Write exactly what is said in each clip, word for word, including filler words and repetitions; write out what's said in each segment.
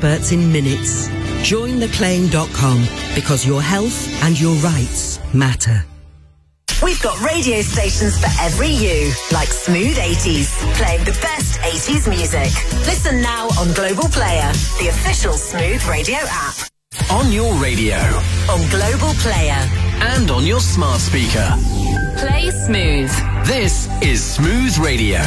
experts in minutes. join the claim dot com, because your health and your rights matter. We've got radio stations for every you, like Smooth eighties, playing the best eighties music. Listen now on Global Player, the official Smooth radio app. On your radio. On Global Player. And on your smart speaker. Play Smooth. This is Smooth Radio.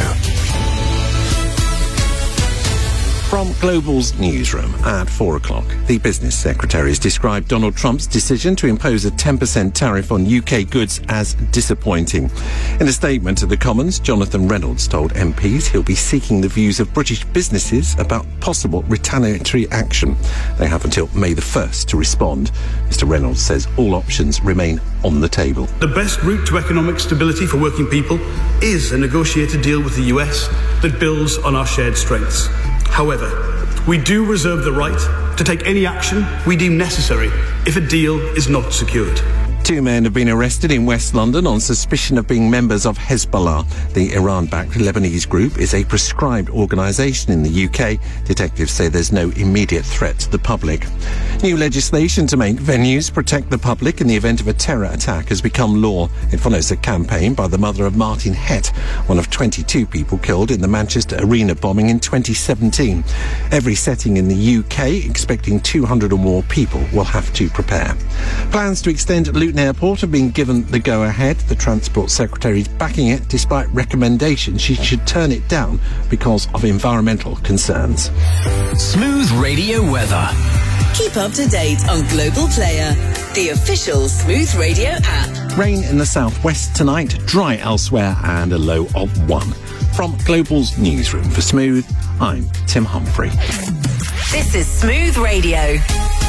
From Global's newsroom at four o'clock, the business secretary has described Donald Trump's decision to impose a ten percent tariff on U K goods as disappointing. In a statement to the Commons, Jonathan Reynolds told M Ps he'll be seeking the views of British businesses about possible retaliatory action. They have until May the first to respond. Mister Reynolds says all options remain on the table. The best route to economic stability for working people is a negotiated deal with the U S that builds on our shared strengths. However, we do reserve the right to take any action we deem necessary if a deal is not secured. Two men have been arrested in West London on suspicion of being members of Hezbollah. The Iran-backed Lebanese group is a proscribed organisation in the U K. Detectives say there's no immediate threat to the public. New legislation to make venues protect the public in the event of a terror attack has become law. It follows a campaign by the mother of Martin Hett, one of twenty-two people killed in the Manchester Arena bombing in twenty seventeen. Every setting in the U K expecting two hundred or more people will have to prepare. Plans to extend Luton Airport have been given the go-ahead. The Transport Secretary is backing it despite recommendations she should turn it down because of environmental concerns. Smooth Radio weather. Keep up to date on Global Player, the official Smooth Radio app. Rain in the southwest tonight, dry elsewhere, and a low of one. From Global's newsroom for Smooth, I'm Tim Humphrey. This is Smooth Radio.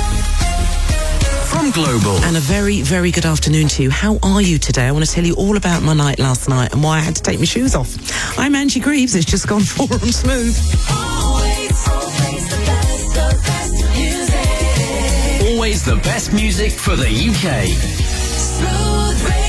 From Global. And a very, very good afternoon to you. How are you today? I want to tell you all about my night last night and why I had to take my shoes off. I'm Angie Greaves. It's just gone four on Smooth. Always, always the best, the best music. Always the best music for the U K. Smooth Radio.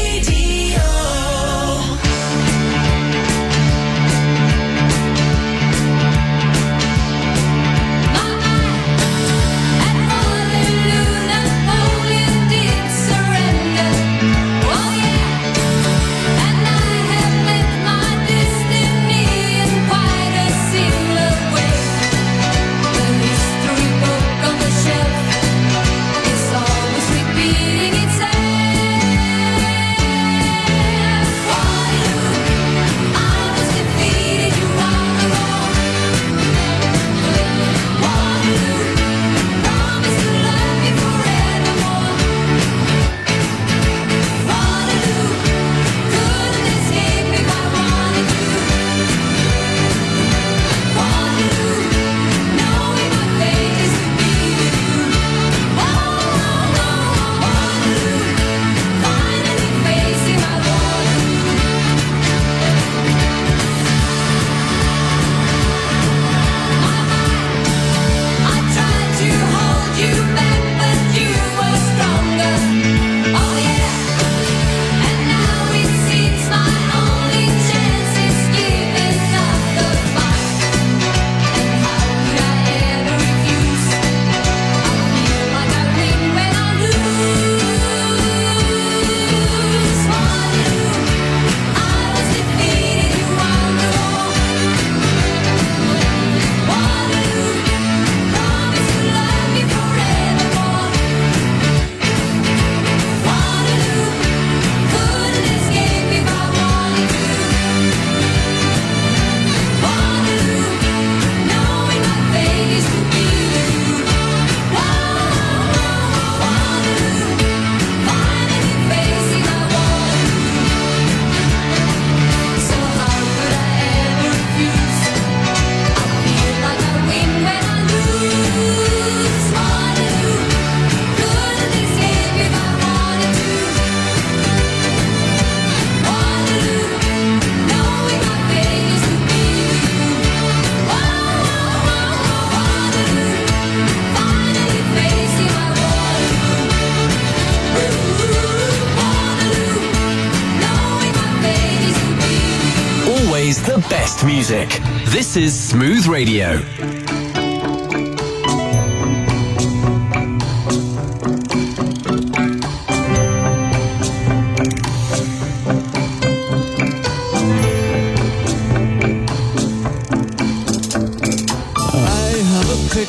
Best music. This is Smooth Radio.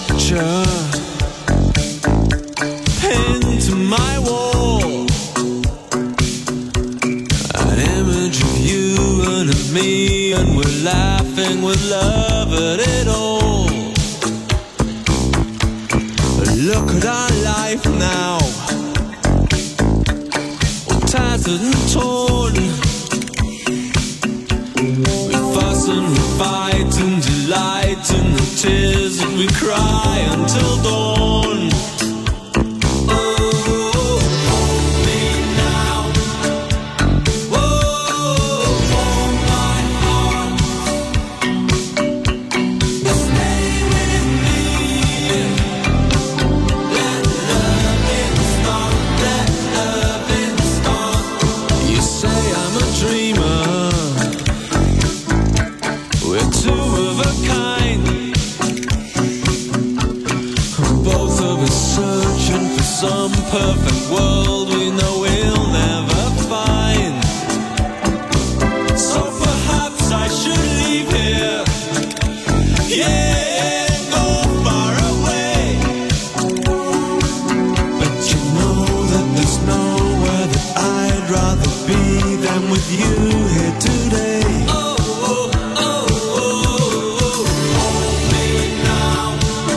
picture pinned to my wall, an image of you and of me, and we're laughing with love at it all. But look at our life now, all tattered and torn. We fuss and we fight and delight in the tears that we cry until dawn. Some perfect world we know we'll never find. So perhaps I should leave here, yeah, go far away. But you know that there's nowhere that I'd rather be than with you here today. Oh, oh, oh, oh, oh. Hold me now.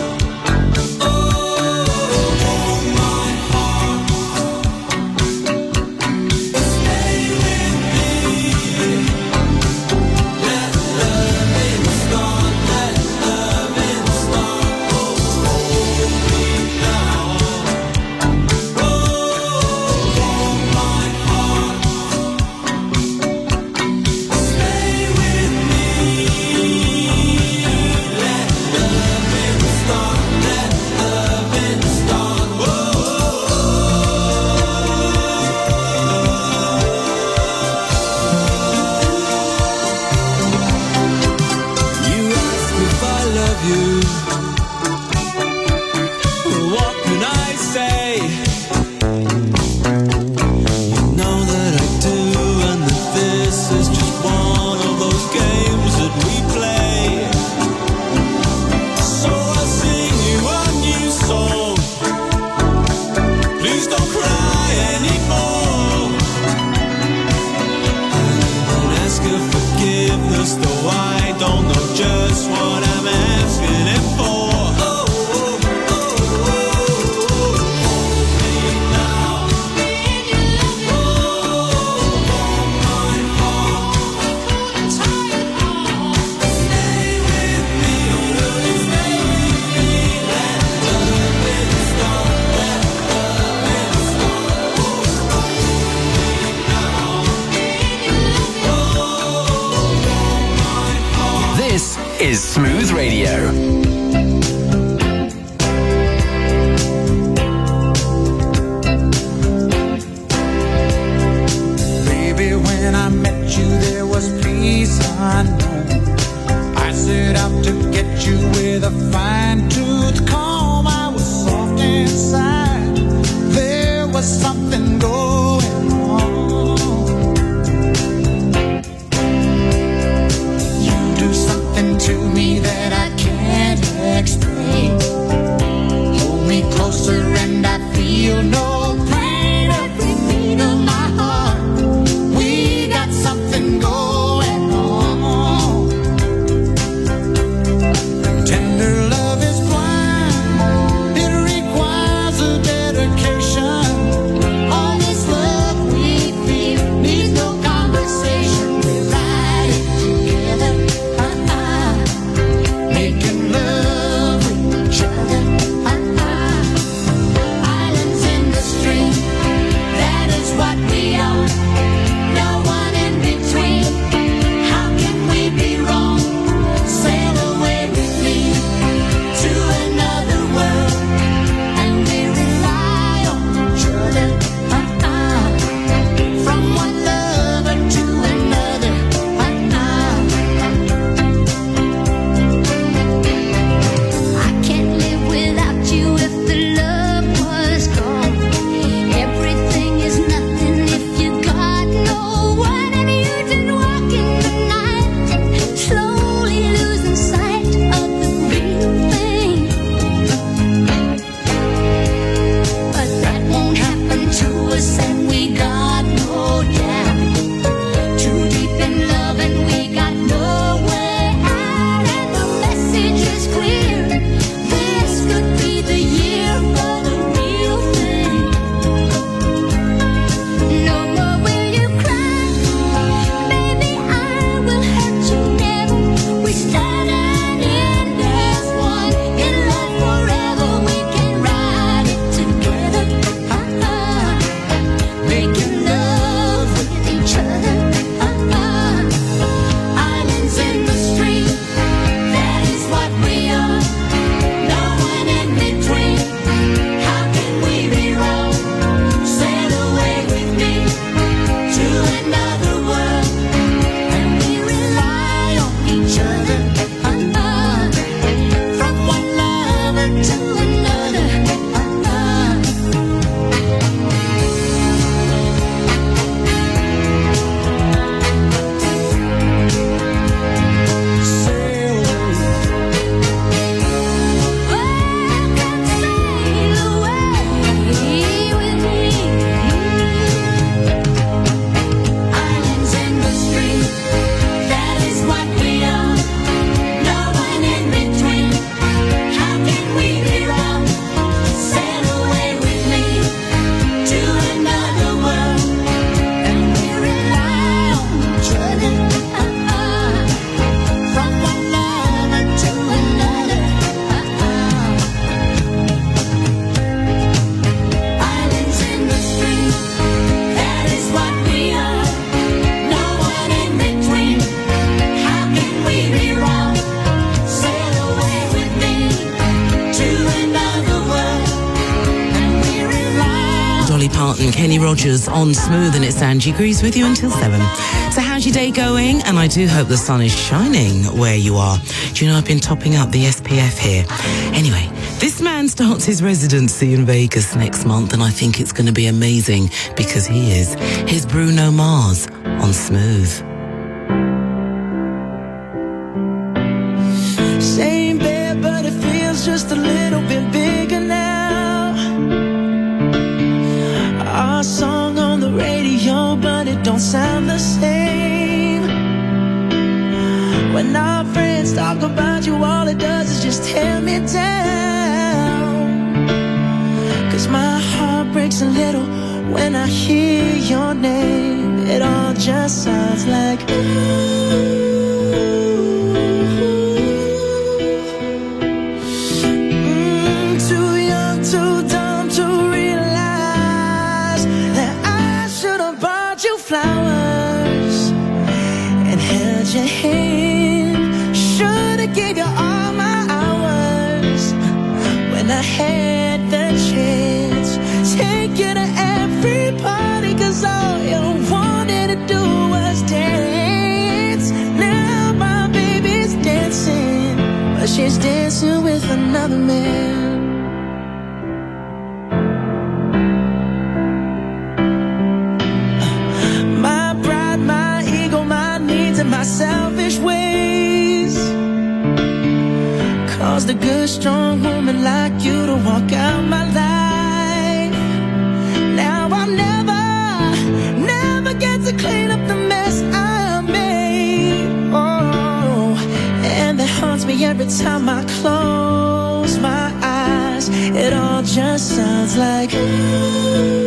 Is Smooth Radio. Baby, when I met you, there was peace unknown. I set out to get you with a fine-tooth comb. I was soft inside. There was something going on. You do something to me that I can't Kenny Rogers on Smooth, and it's Angie Greaves with you until seven. So how's your day going? And I do hope the sun is shining where you are. Do you know I've been topping up the S P F here? Anyway, this man starts his residency in Vegas next month, and I think it's going to be amazing because he is. Here's Bruno Mars on Smooth. Same bed, but it feels just a little bit bigger now. Our song on the radio, but it don't sound the same. When our friends talk about you, all it does is just tear me down. Cause my heart breaks a little when I hear your name. It all just sounds like ooh. Flowers and held your hand. Should've gave you all my hours when I had the chance. Take you to every party, cause all you wanted to do was dance. Now my baby's dancing, but she's dancing with another man. My selfish ways caused a good strong woman like you to walk out my life. Now I'll never, never get to clean up the mess I made. Oh, and that haunts me every time I close my eyes. It all just sounds like ooh.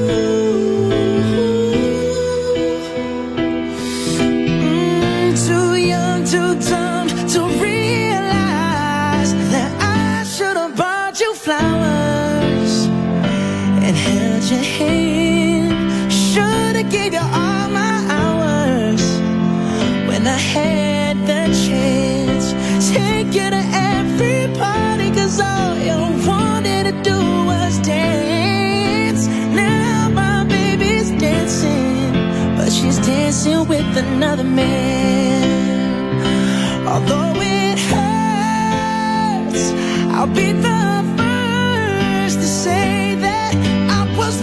Too dumb to realize that I should have bought you flowers and held your hand. Should have gave you all my hours when I had the chance. Take you to every party, cause all you wanted to do was dance. Now my baby's dancing, but she's dancing with another man. Although it hurts, I'll be the first to say that I was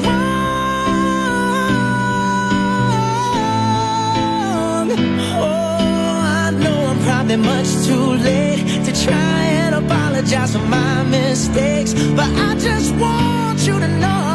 wrong. Oh, I know I'm probably much too late to try and apologize for my mistakes, but I just want you to know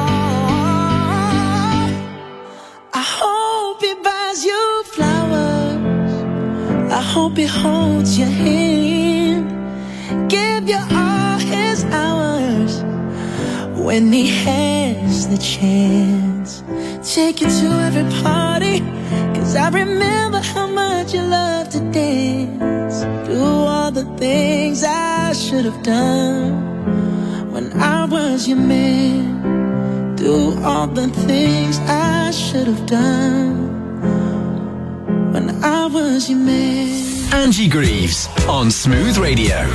I hope he buys you flowers. I hope he holds your hand, give you all his hours when he has the chance. Take you to every party, cause I remember how much you love to dance. Do all the things I should have done when I was your man. Do all the things I should have done when I was your man. Angie Greaves on Smooth Radio.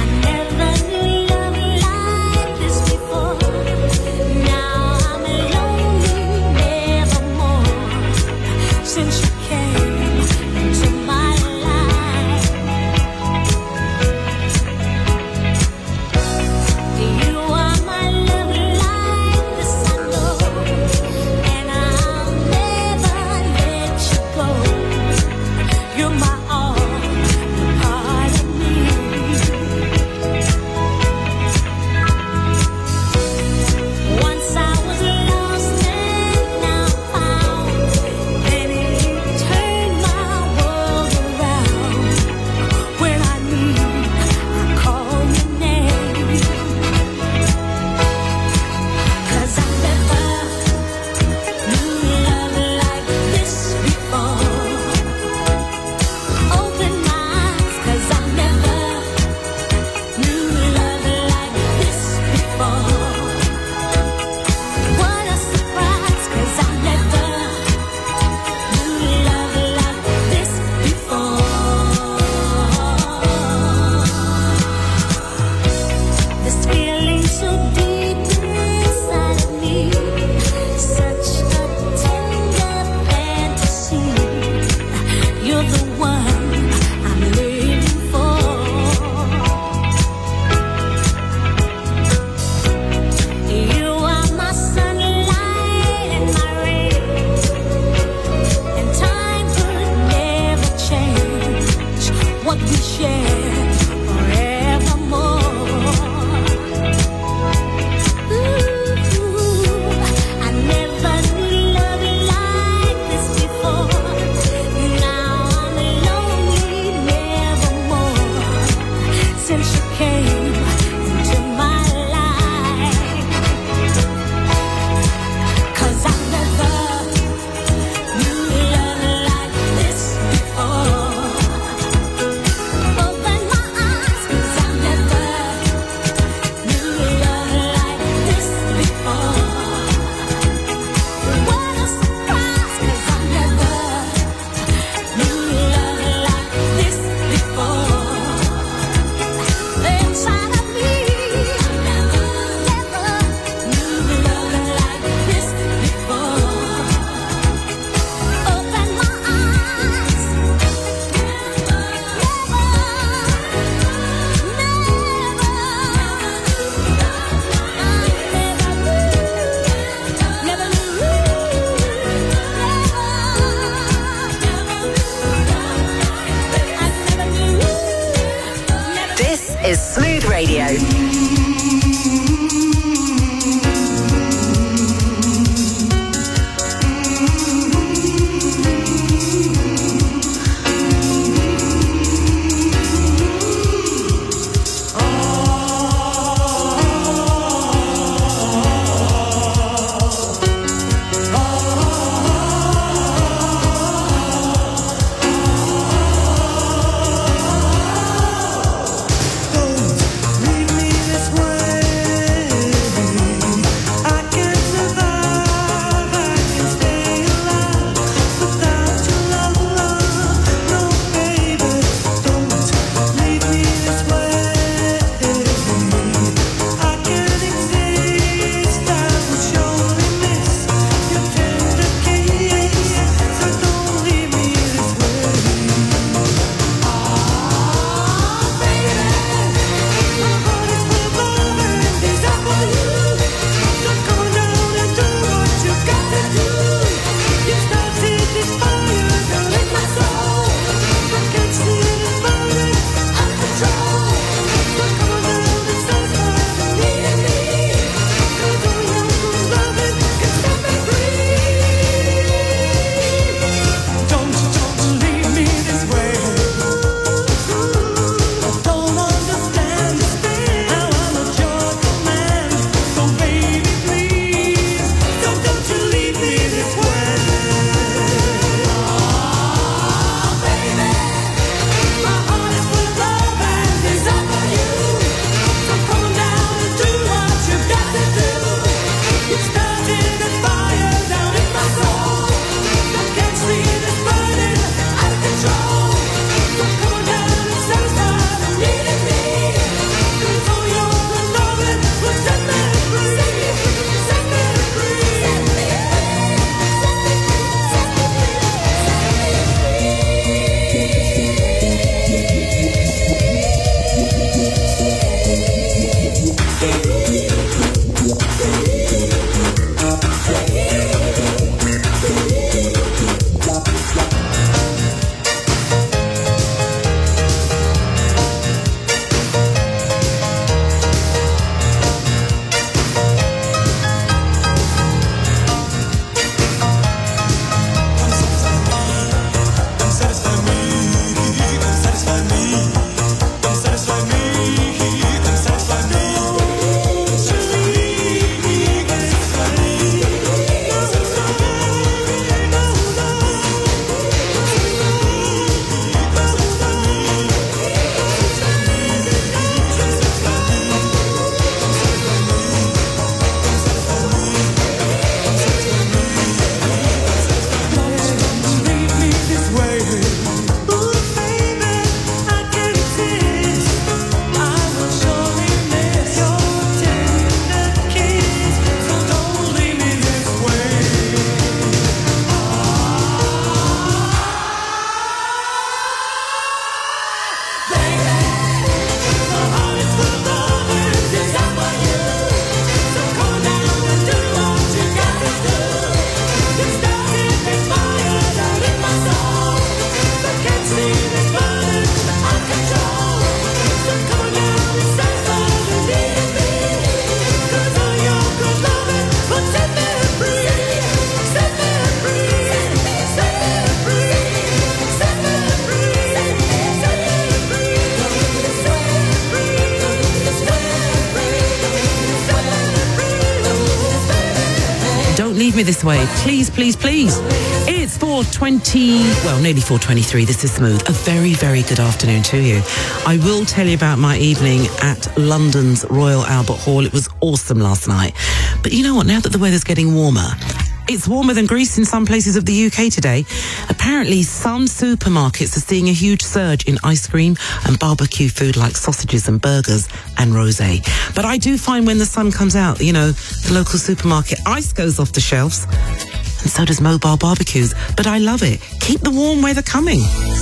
leave me this way. Please, please, please. It's four twenty, well, nearly four twenty-three. This is Smooth. A very, very good afternoon to you. I will tell you about my evening at London's Royal Albert Hall. It was awesome last night. But you know what? Now that the weather's getting warmer, it's warmer than Greece in some places of the U K today. Apparently, some supermarkets are seeing a huge surge in ice cream and barbecue food like sausages and burgers and rosé. But I do find when the sun comes out, you know, the local supermarket ice goes off the shelves, and so does mobile barbecues. But I love it. Keep the warm weather coming.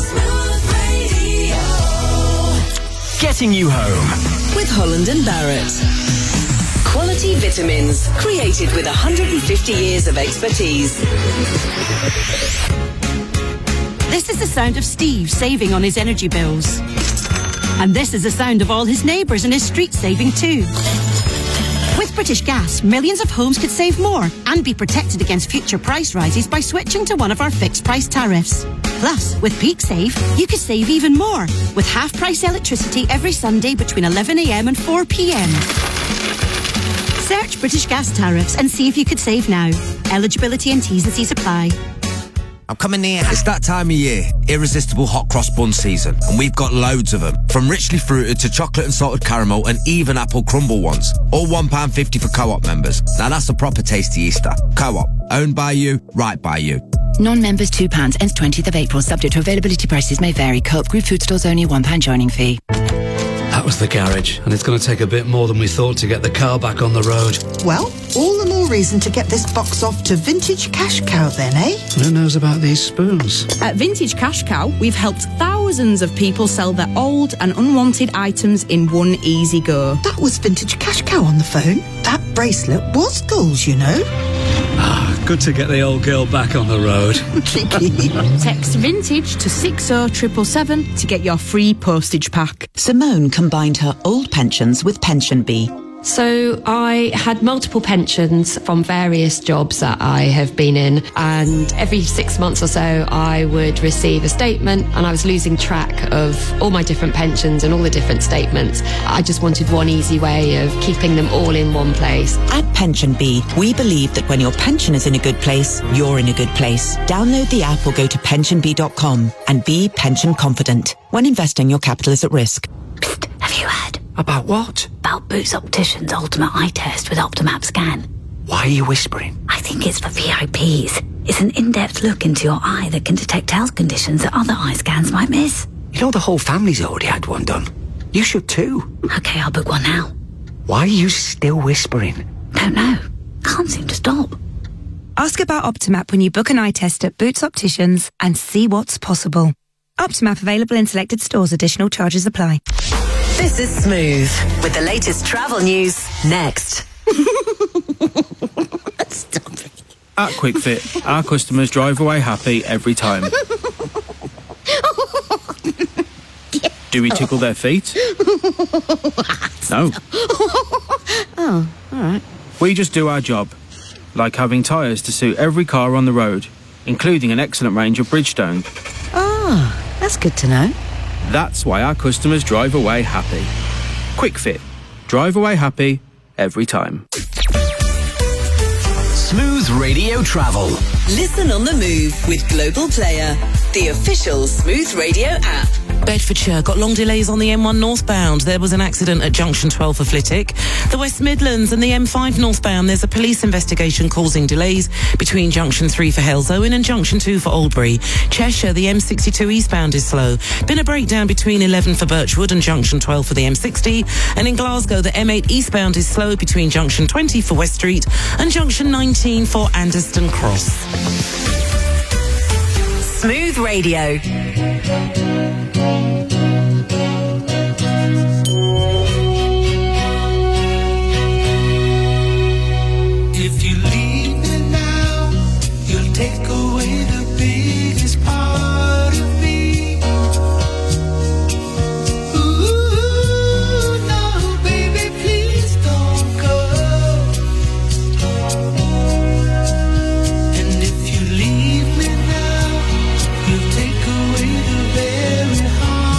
Getting you home with Holland and Barrett. Quality vitamins, created with one hundred fifty years of expertise. This is the sound of Steve saving on his energy bills. And this is the sound of all his neighbours in his street saving too. With British Gas, millions of homes could save more and be protected against future price rises by switching to one of our fixed price tariffs. Plus, with Peak Save, you could save even more with half price electricity every Sunday between eleven a m and four p m. Search British Gas tariffs and see if you could save now. Eligibility and T's and C's apply. I'm coming near. It's that time of year, irresistible hot cross bun season, and we've got loads of them. From richly fruited to chocolate and salted caramel and even apple crumble ones. All one pound fifty for Co-op members. Now that's a proper tasty Easter. Co-op, owned by you, right by you. Non-members two pounds, ends twentieth of April, subject to availability, prices may vary. Co-op Group food stores only, one pound joining fee. That was the garage, and it's going to take a bit more than we thought to get the car back on the road. Well, all the more reason to get this box off to Vintage Cash Cow then, eh? Who knows about these spoons? At Vintage Cash Cow, we've helped thousands of people sell their old and unwanted items in one easy go. That was Vintage Cash Cow on the phone. That bracelet was goals, you know. Ah, good to get the old girl back on the road. Cheeky. Text vintage to six oh seven seven seven to get your free postage pack. Simone combined her old pensions with Pension Bee. So I had multiple pensions from various jobs that I have been in, and every six months or so I would receive a statement, and I was losing track of all my different pensions and all the different statements. I just wanted one easy way of keeping them all in one place. At Pension Bee, we believe that when your pension is in a good place, you're in a good place. Download the app or go to pension bee dot com and be pension confident. When investing, your capital is at risk. Psst, have you heard? About what? About Boots Opticians' Ultimate Eye Test with Optimap Scan. Why are you whispering? I think it's for V I Ps. It's an in-depth look into your eye that can detect health conditions that other eye scans might miss. You know the whole family's already had one done. You should too. Okay, I'll book one now. Why are you still whispering? Don't know. Can't seem to stop. Ask about Optimap when you book an eye test at Boots Opticians and see what's possible. Optimap available in selected stores. Additional charges apply. This is Smooth with the latest travel news next. Stop it. At QuickFit, our customers drive away happy every time. Do we tickle their feet? No. Oh, all right. We just do our job, like having tyres to suit every car on the road, including an excellent range of Bridgestone. Oh, that's good to know. That's why our customers drive away happy. QuickFit. Drive away happy every time. Smooth Radio Travel. Listen on the move with Global Player, the official Smooth Radio app. Bedfordshire got long delays on the M one northbound. There was an accident at junction twelve for Flitwick. The West Midlands and the M five northbound, there's a police investigation causing delays between junction three for Halesowen and junction two for Oldbury. Cheshire, the M sixty-two eastbound is slow. Been a breakdown between eleven for Birchwood and junction twelve for the M sixty. And in Glasgow, the M eight eastbound is slow between junction twenty for West Street and junction nineteen for Anderston Cross. Smooth Radio. If you leave me now, you'll take away the biggest part of me. Ooh, no, baby, please don't go. And if you leave me now, you'll take away the very heart.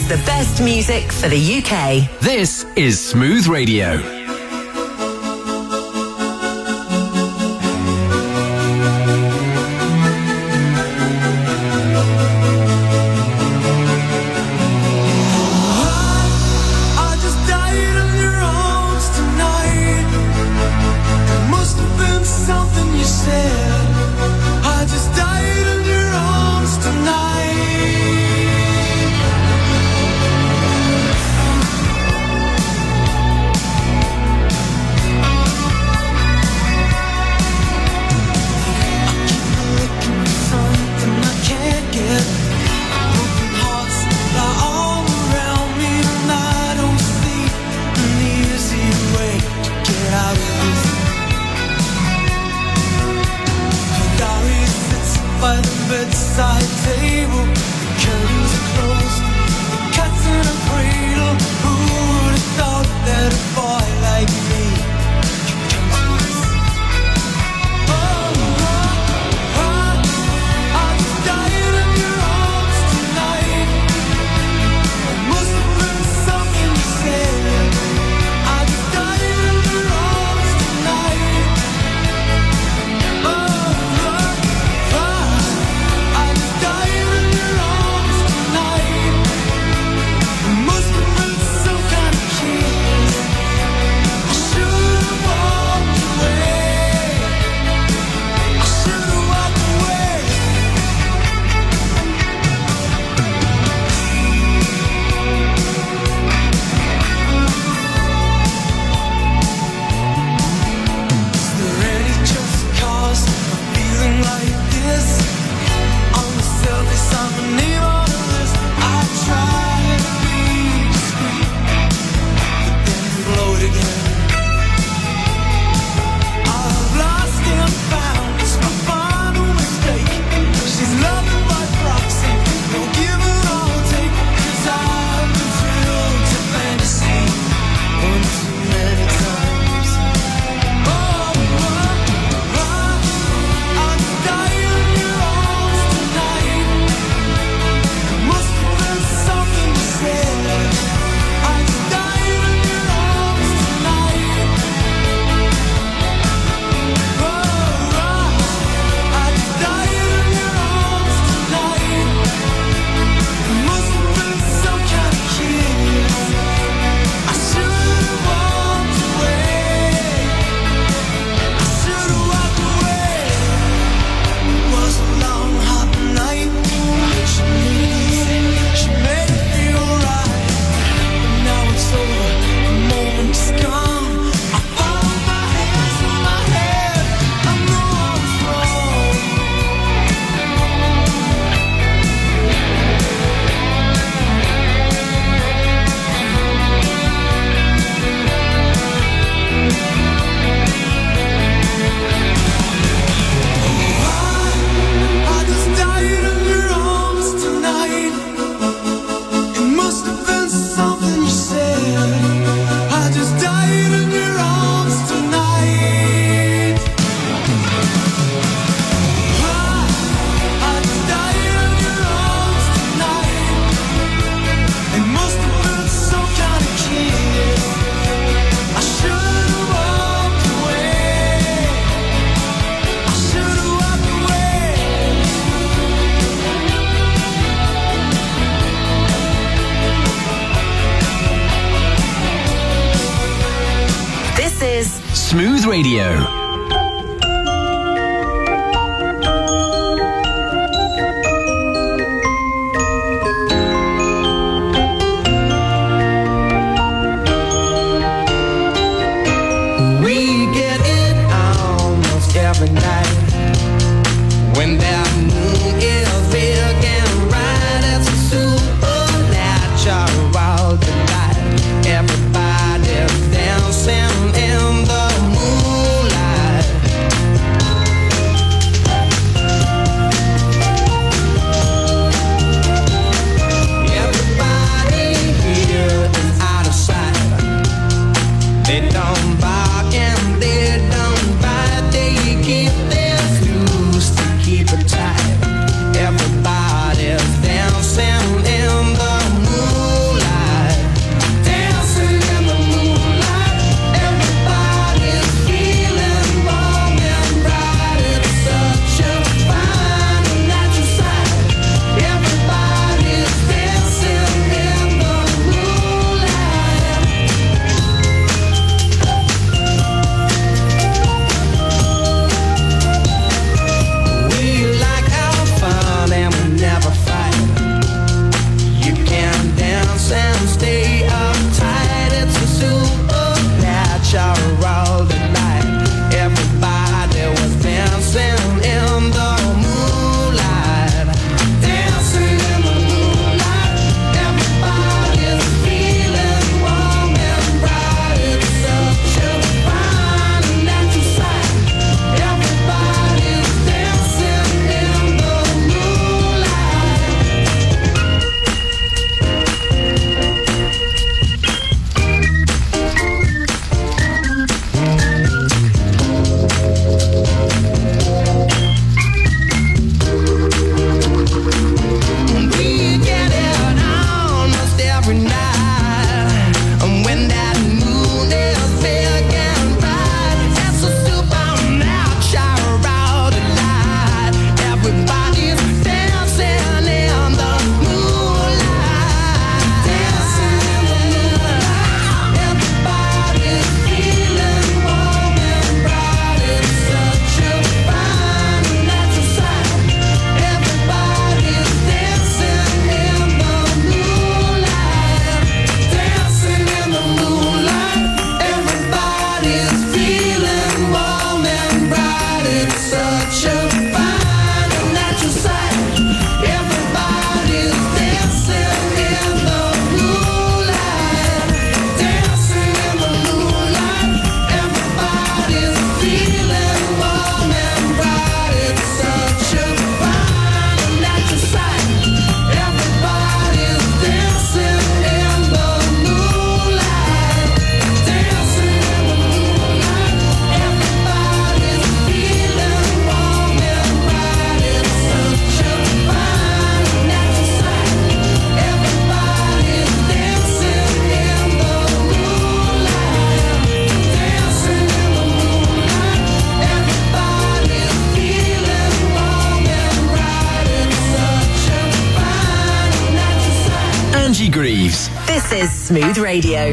the best music for the U K. This is Smooth Radio. Smooth Radio. Everybody's dancing in the moonlight. Angie Greaves. This is Smooth Radio.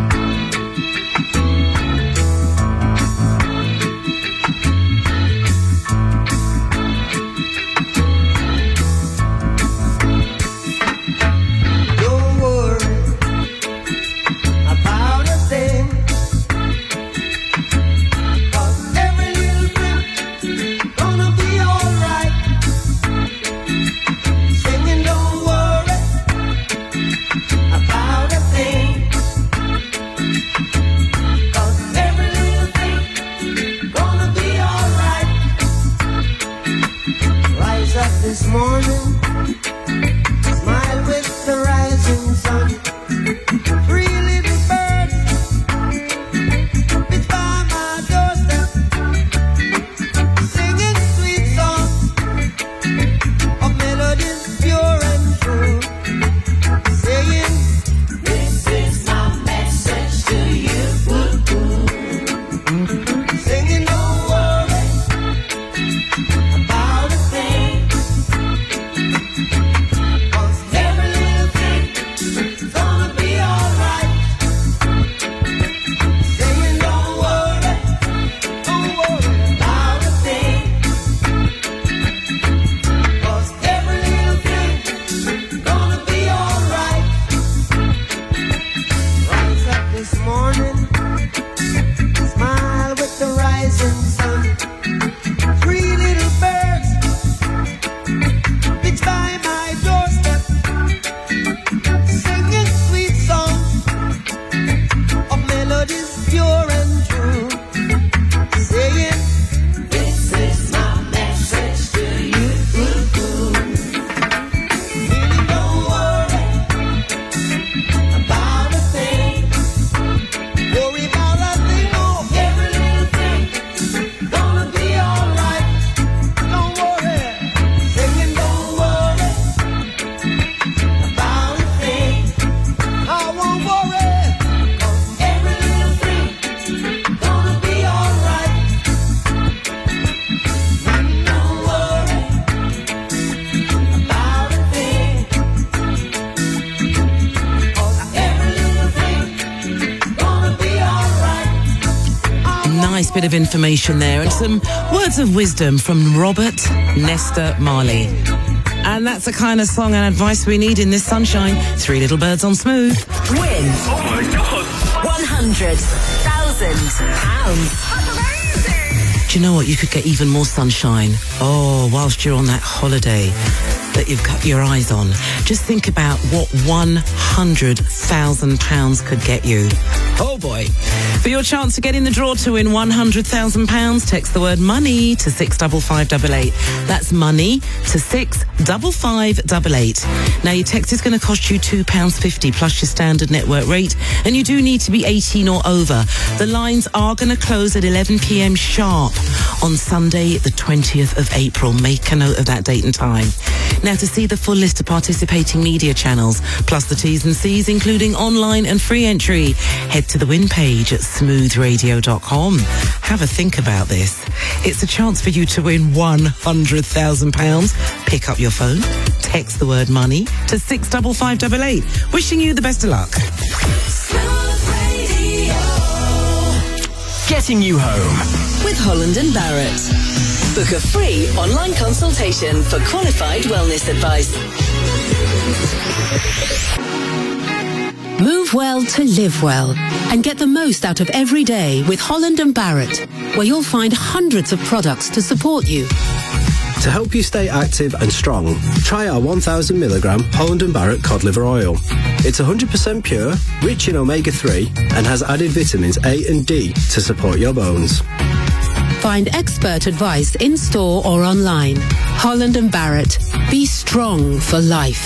Bit of information there and some words of wisdom from Robert Nesta Marley. And that's the kind of song and advice we need in this sunshine. Three Little Birds on Smooth. Win. Oh my God. one hundred thousand pounds. Do you know what? You could get even more sunshine. Oh, whilst you're on that holiday that you've got your eyes on. Just think about what one hundred thousand pounds could get you. Oh boy. For your chance to get in the draw to win one hundred thousand pounds, text the word money to six five five eight eight. That's money to six five five eight eight. Now your text is going to cost you two pounds fifty plus your standard network rate, and you do need to be eighteen or over. The lines are going to close at eleven p.m. sharp on Sunday the twentieth of April. Make a note of that date and time. Now, to see the full list of participating media channels, plus the T's and C's, including online and free entry, head to the win page at smooth radio dot com. Have a think about this. It's a chance for you to win one hundred thousand pounds. Pick up your phone, text the word money to six five five eight eight. Wishing you the best of luck. Getting you home with Holland and Barrett. Book a free online consultation for qualified wellness advice. Move well to live well and get the most out of every day with Holland and Barrett, where you'll find hundreds of products to support you. To help you stay active and strong, try our one thousand milligram Holland and Barrett cod liver oil. It's one hundred percent pure, rich in omega three, and has added vitamins A and D to support your bones. Find expert advice in store or online. Holland and Barrett. Be strong for life.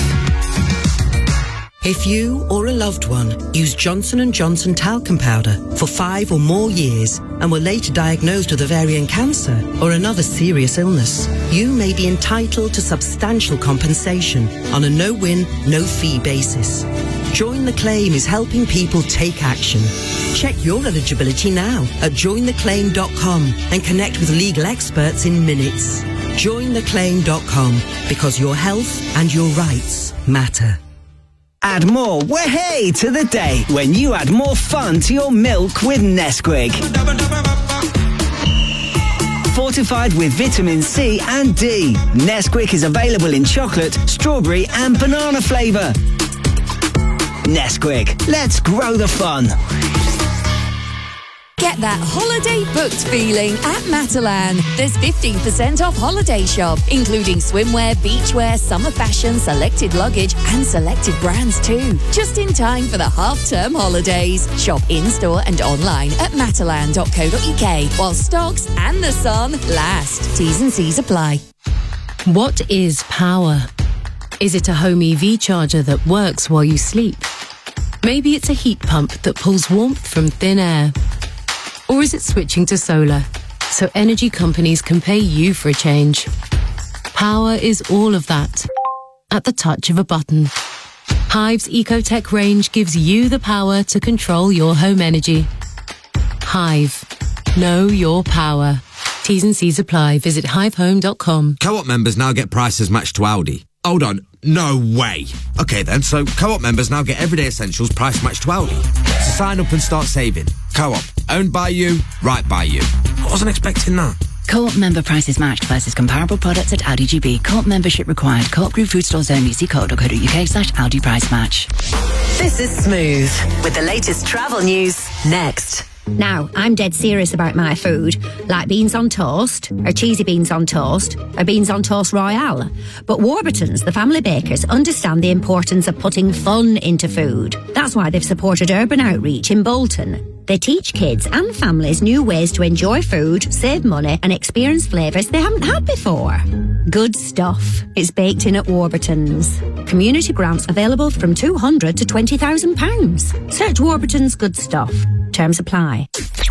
If you or a loved one used Johnson and Johnson talcum powder for five or more years and were later diagnosed with ovarian cancer or another serious illness, you may be entitled to substantial compensation on a no-win, no-fee basis. Join the Claim is helping people take action. Check your eligibility now at join the claim dot com and connect with legal experts in minutes. join the claim dot com, because your health and your rights matter. Add more way to the day when you add more fun to your milk with Nesquik. Fortified with vitamin C and D, Nesquik is available in chocolate, strawberry and banana flavour. Nesquik, let's grow the fun. Get that holiday booked feeling at Matalan. There's fifteen percent off holiday shop, including swimwear, beachwear, summer fashion, selected luggage and selected brands too. Just in time for the half-term holidays. Shop in-store and online at matalan dot co dot uk while stocks and the sun last. T's and C's apply. What is power? Is it a home E V charger that works while you sleep? Maybe it's a heat pump that pulls warmth from thin air. Or is it switching to solar, so energy companies can pay you for a change? Power is all of that, at the touch of a button. Hive's EcoTech range gives you the power to control your home energy. Hive. Know your power. T's and C's apply. Visit hive home dot com. Co-op members now get prices matched to Aldi. Hold on, no way. Okay then, so Co-op members now get everyday essentials price matched to Aldi. So sign up and start saving. Co-op, owned by you, right by you. I wasn't expecting that. Co-op member prices matched versus comparable products at Aldi G B. Co-op membership required. Co-op Group food stores only. See co op dot co dot uk slash Aldi price match. This is Smooth, with the latest travel news next. Now, I'm dead serious about my food, like beans on toast, or cheesy beans on toast, or beans on toast royale. But Warburton's, the family bakers, understand the importance of putting fun into food. That's why they've supported Urban Outreach in Bolton. They teach kids and families new ways to enjoy food, save money, and experience flavours they haven't had before. Good stuff. It's baked in at Warburton's. Community grants available from two hundred to twenty thousand pounds. Search Warburton's Good Stuff. Terms apply.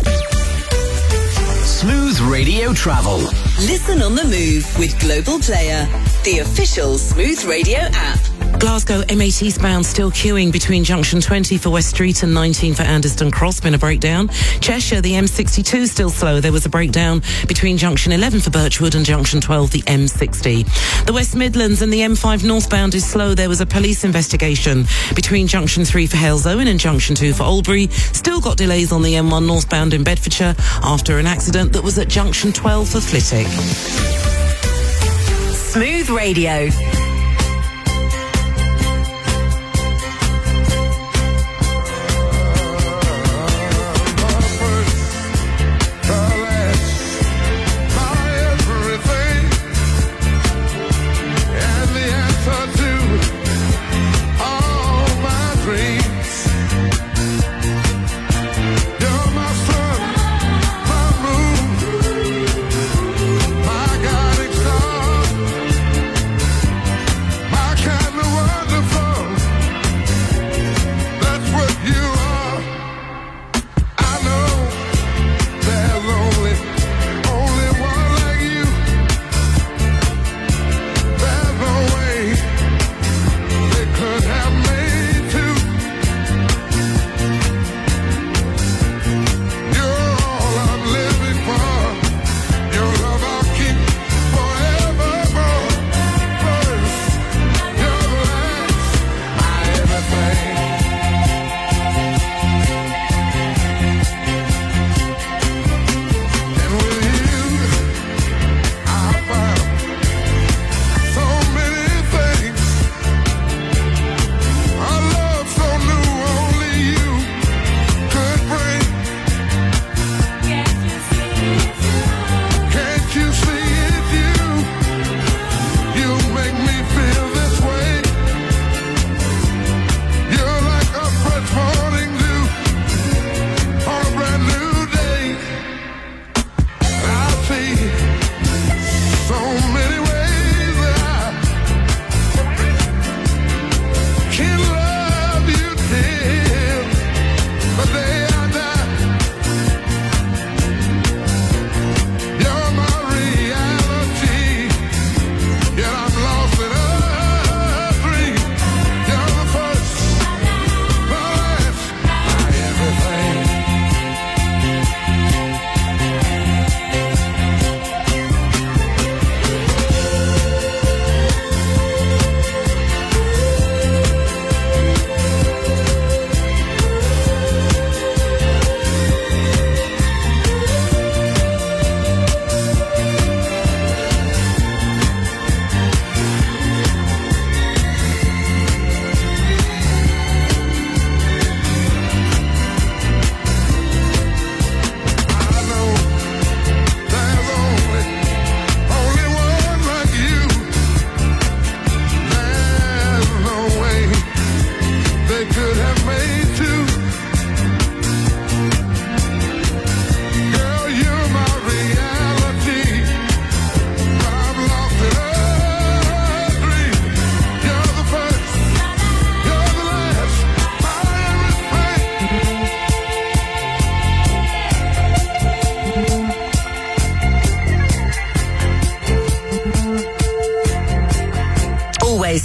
Smooth Radio Travel. Listen on the move with Global Player, the official Smooth Radio app. Glasgow M eight eastbound still queuing between junction twenty for West Street and nineteen for Anderston Cross. Been a breakdown. Cheshire, the M sixty-two still slow. There was a breakdown between junction eleven for Birchwood and junction twelve, the M sixty. The West Midlands and the M five northbound is slow. There was a police investigation between junction three for Halesowen and junction two for Albury. Still got delays on the M one northbound in Bedfordshire after an accident that was at junction twelve for Flitwick. Smooth Radio.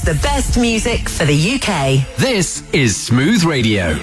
Always the best music for the U K. This is Smooth Radio.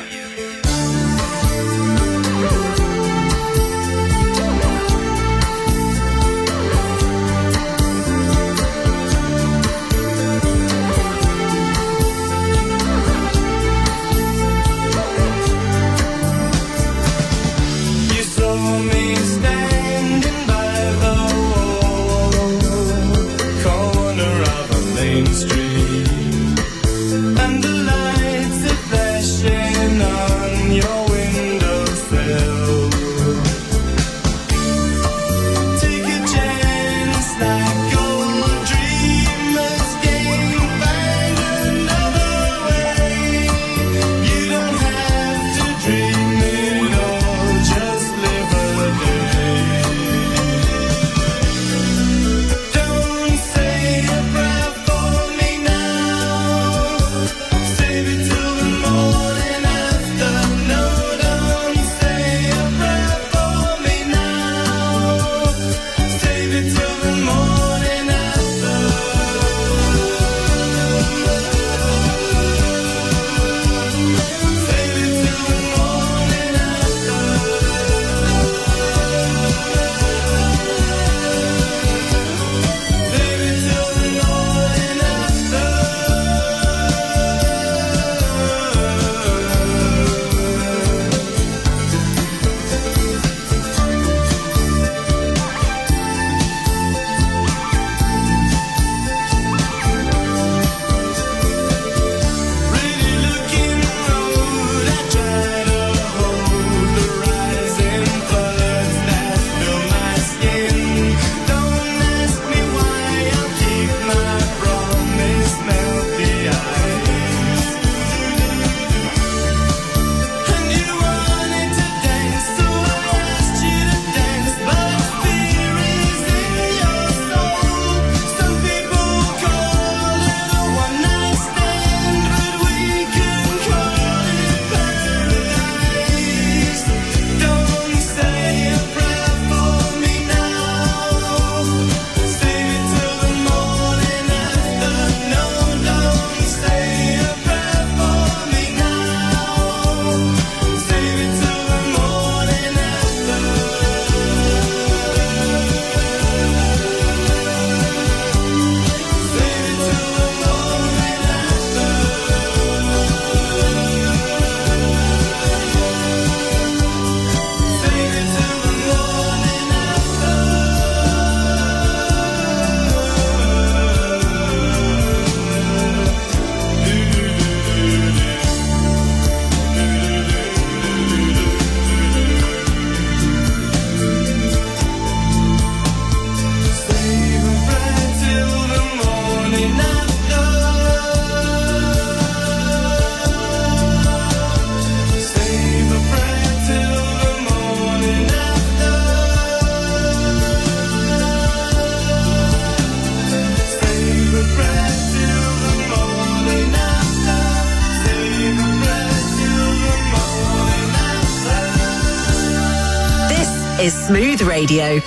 Is Smooth Radio.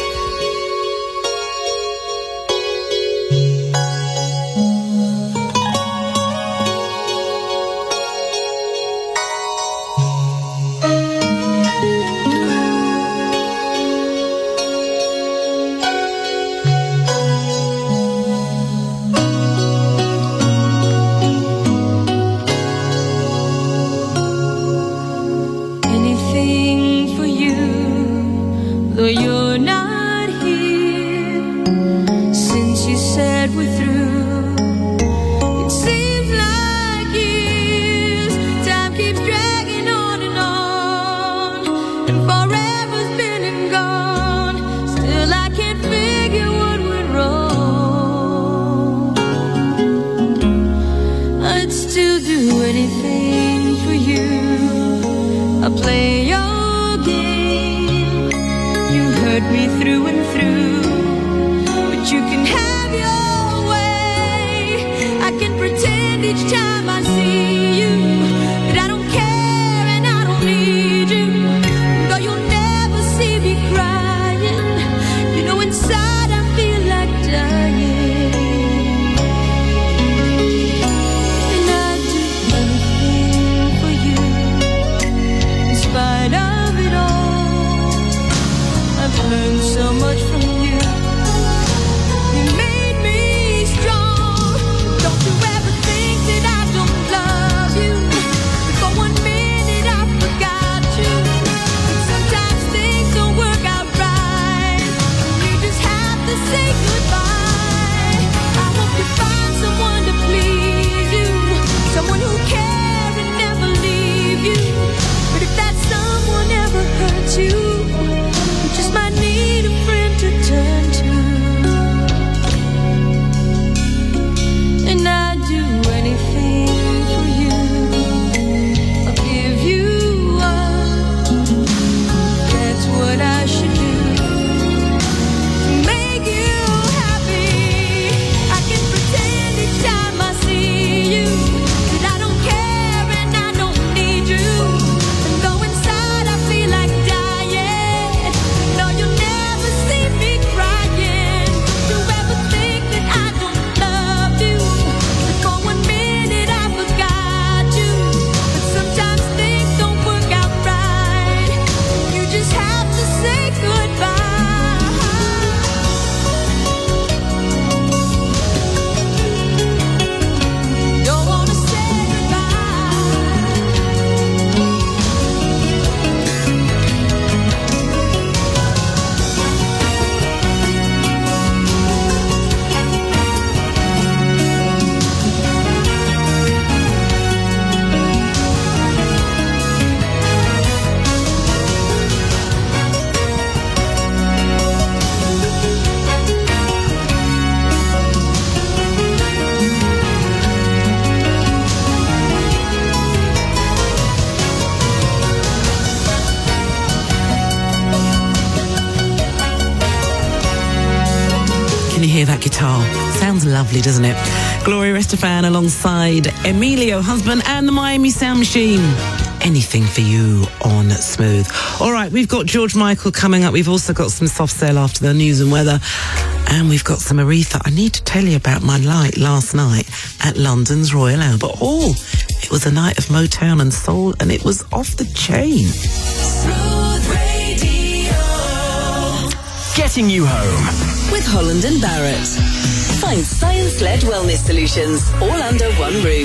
hear that guitar. Sounds lovely, doesn't it? Gloria Estefan alongside Emilio Husband and the Miami Sound Machine. Anything for you on Smooth. All right, we've got George Michael coming up. We've also got some soft sale after the news and weather. And we've got some Aretha. I need to tell you about my night last night at London's Royal Albert Hall. It was a night of Motown and soul, and it was off the chain. Smooth Radio. Getting you home. With Holland and Barrett. Find science-led wellness solutions, all under one roof.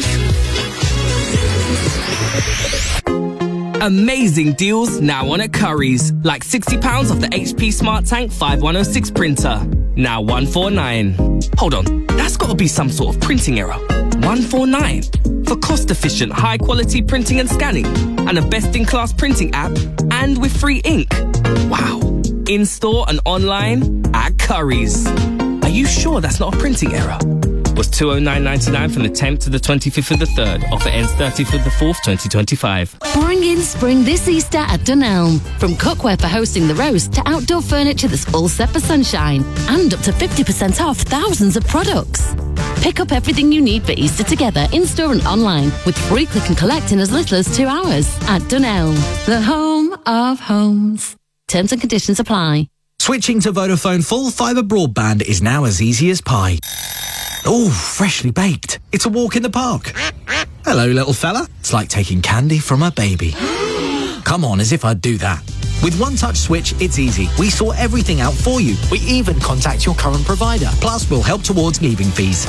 Amazing deals now on at Currys. Like sixty pounds off the H P Smart Tank five one oh six printer. Now one forty-nine. Hold on, that's got to be some sort of printing error. one forty-nine. For cost-efficient, high-quality printing and scanning. And a best-in-class printing app. And with free ink. Wow. In-store and online at Currys. Are you sure that's not a printing error? Was two oh nine ninety-nine from the tenth to the twenty-fifth of the third. Offer ends thirtieth of the fourth, twenty twenty-five. Bring in spring this Easter at Dunelm. From cookware for hosting the roast to outdoor furniture that's all set for sunshine. And up to fifty percent off thousands of products. Pick up everything you need for Easter together in-store and online with free click and collect in as little as two hours at Dunelm, the home of homes. Terms and conditions apply. Switching to Vodafone full fibre broadband is now as easy as pie. Oh, freshly baked. It's a walk in the park. Hello, little fella. It's like taking candy from a baby. Come on, as if I'd do that. With One Touch Switch, it's easy. We sort everything out for you. We even contact your current provider. Plus, we'll help towards leaving fees.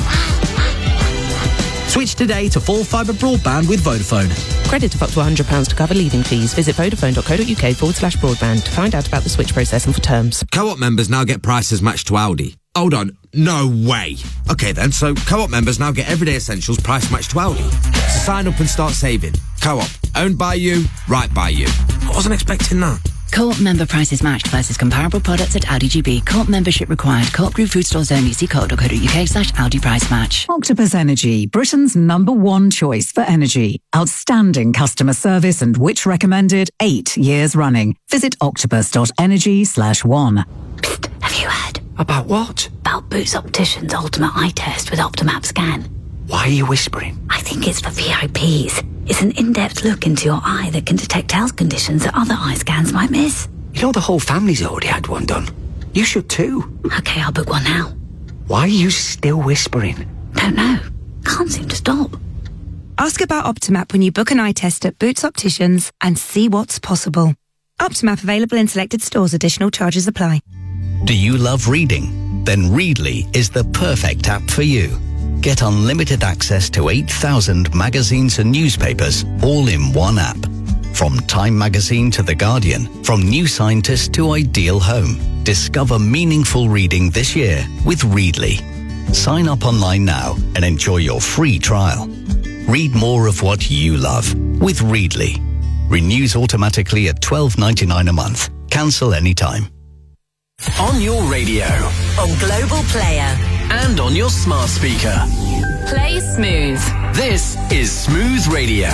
Switch today to full fibre broadband with Vodafone. Credit of up to one hundred pounds to cover leaving fees. Visit vodafone.co.uk forward slash broadband to find out about the switch process and for terms. Co-op members now get prices matched to Aldi. Hold on, no way. Okay then, so Co-op members now get everyday essentials price matched to Aldi. So sign up and start saving. Co-op, owned by you, right by you. I wasn't expecting that. Co-op member prices matched versus comparable products at Aldi G B. Co-op membership required. Co-op Group food stores only. See co.co.uk slash Aldi price match. Octopus Energy, Britain's number one choice for energy. Outstanding customer service and which recommended eight years running. Visit octopus.energy slash one. Psst, have you heard? About what? About Boots Opticians' ultimate eye test with Optimap scan. Why are you whispering? I think it's for V I Ps. It's an in-depth look into your eye that can detect health conditions that other eye scans might miss. You know the whole family's already had one done. You should too. Okay, I'll book one now. Why are you still whispering? Don't know. Can't seem to stop. Ask about Optimap when you book an eye test at Boots Opticians and see what's possible. Optimap available in selected stores. Additional charges apply. Do you love reading? Then Readly is the perfect app for you. Get unlimited access to eight thousand magazines and newspapers, all in one app. From Time Magazine to The Guardian, from New Scientist to Ideal Home. Discover meaningful reading this year with Readly. Sign up online now and enjoy your free trial. Read more of what you love with Readly. Renews automatically at twelve ninety-nine a month. Cancel anytime. On your radio. On Global Player. And on your smart speaker. Play Smooth. This is Smooth Radio.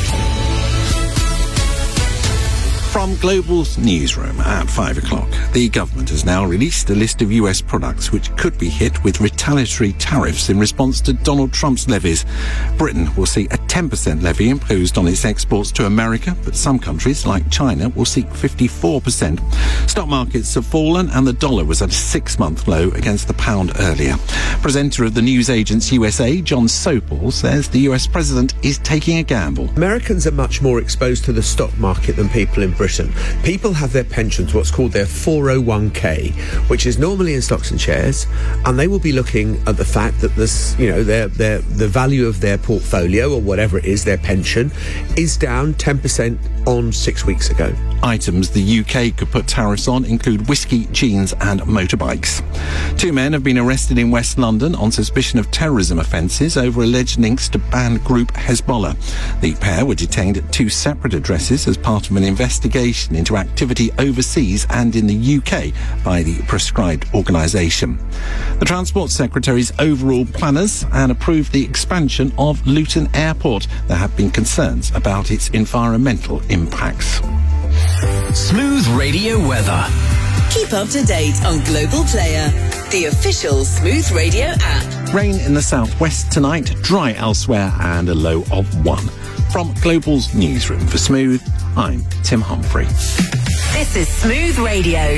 From Global's newsroom at five o'clock, the government has now released a list of U S products which could be hit with retaliatory tariffs in response to Donald Trump's levies. Britain will see a ten percent levy imposed on its exports to America, but some countries, like China, will see fifty-four percent. Stock markets have fallen and the dollar was at a six-month low against the pound earlier. Presenter of the news agents U S A, John Sopel, says the U S president is taking a gamble. Americans are much more exposed to the stock market than people in Britain. People have their pensions, what's called their four oh one k, which is normally in stocks and shares, and they will be looking at the fact that this, you know, their their the value of their portfolio or whatever it is, their pension, is down ten percent on six weeks ago. Items the U K could put tariffs on include whiskey, jeans and motorbikes. Two men have been arrested in West London on suspicion of terrorism offences over alleged links to banned group Hezbollah. The pair were detained at two separate addresses as part of an investigation into activity overseas and in the U K by the proscribed organisation. The Transport Secretary's overall planners and approved the expansion of Luton Airport. There have been concerns about its environmental impacts. Smooth Radio weather. Keep up to date on Global Player. the official Smooth Radio app. Rain in the southwest tonight, dry elsewhere, and a low of one. From Global's newsroom for Smooth, I'm Tim Humphrey. This is Smooth Radio.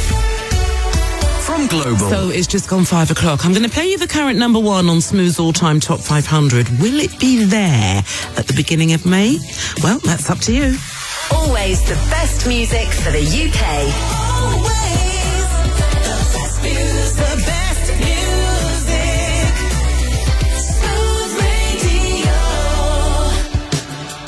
From Global. So it's just gone five o'clock. I'm going to play you the current number one on Smooth's all-time top five hundred. Will it be there at the beginning of May? Well, that's up to you. Always the best music for the U K. Always.